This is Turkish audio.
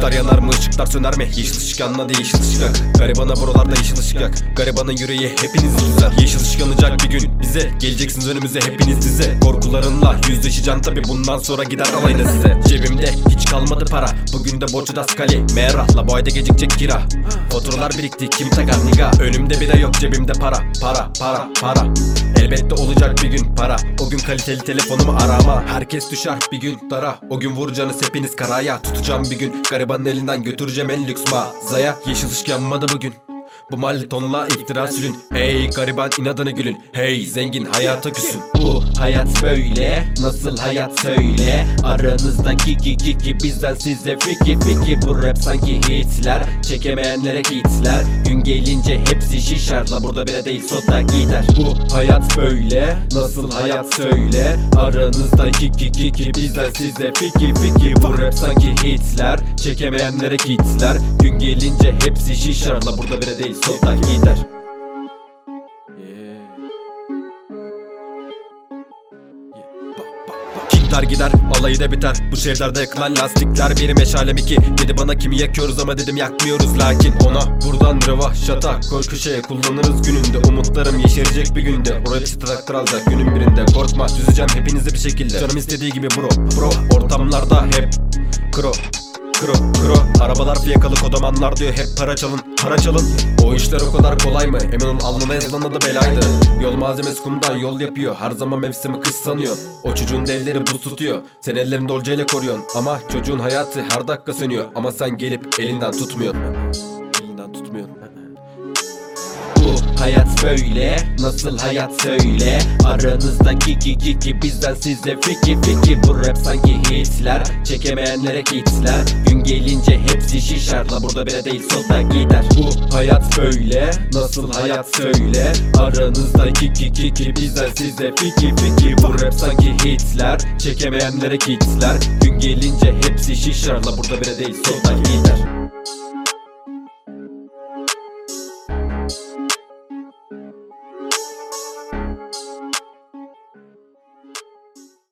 Işıklar yanar mı, ışıklar söner mi? Yeşil ışık yanmadı, yeşil ışık yak. Garibana buralarda yeşil ışık yak. Garibanın yüreği hepiniz düzer. Yeşil ışık yanacak bir gün bize. Geleceksiniz önümüze hepiniz dize. Korkularınla yüzleşeceksin tabi, bundan sonra gider alayına size. Cebimde hiç kalmadı para, bugün de borcu da skali. Merakla bu ayda gecikecek kira. Faturalar birikti, kim takar niga? Önümde bile yok, cebimde para. Para. Elbette olacak bir gün para. O gün kaliteli telefonumu arama. Herkes düşer bir gün dara. O gün vuracaksınız hepiniz karaya. Tutacağım bir gün garibanın elinden, götüreceğim en lüks mağazaya. Yeşil ışık yanmadı bugün, bu mahalle tonla iftira sürün. Hey gariban inadına gülün. Hey zengin hayata küsün. Bu hayat böyle, nasıl hayat söyle. Aranızdaki kiki bizden size fiki. Bu rap sanki hitler, çekemeyenlere hitler. Gün gelince hepsi şişer, la burada bile değil soda gider. Bu hayat böyle, nasıl hayat söyle. Aranızdaki kiki bizden size fiki. Bu rap sanki hitler, çekemeyenlere hitler. Gün gelince hepsi şişer, la burada bile değil soda gider. Kingler gider, alayı da biter. Bu şehirlerde yakılan lastikler bir meşalem iki. Dedi bana kimi yakıyoruz ama dedim yakmıyoruz. Lakin ona buradan rövaşata koy köşeye, kullanırız gününde. Umutlarım yeşerecek bir günde. Oraya traktör alacak günün birinde. Korkma düzeceğim hepinizi bir şekilde. Canım istediği gibi bro. Ortamlarda hep kro. Arabalar fiyakalı, kodamanlar diyor hep para çalın. O işler o kadar kolay mı? Emin ol alnına yazılan adı belaydı. Yol malzemesi kumdan yol yapıyor. Her zaman mevsimi kış sanıyor. O çocuğun da elleri buz tutuyor. Sen ellerinde olcayla koruyorsun. Ama çocuğun hayatı her dakika sönüyor. Ama sen gelip elinden tutmuyorsun. Bu hayat böyle, nasıl hayat söyle. Aranızdaki kiki bizden size fiki. Bu rap sanki hitler, çekemeyenlere hitler. Gün gelince hepsi şişer, la burada bile değil soda gider. Bu hayat böyle, nasıl hayat söyle. Aranızdaki kiki bizden size fiki. Bu rap sanki hitler, çekemeyenlere hitler. Gün gelince hepsi şişer, la burada bile değil soda gider.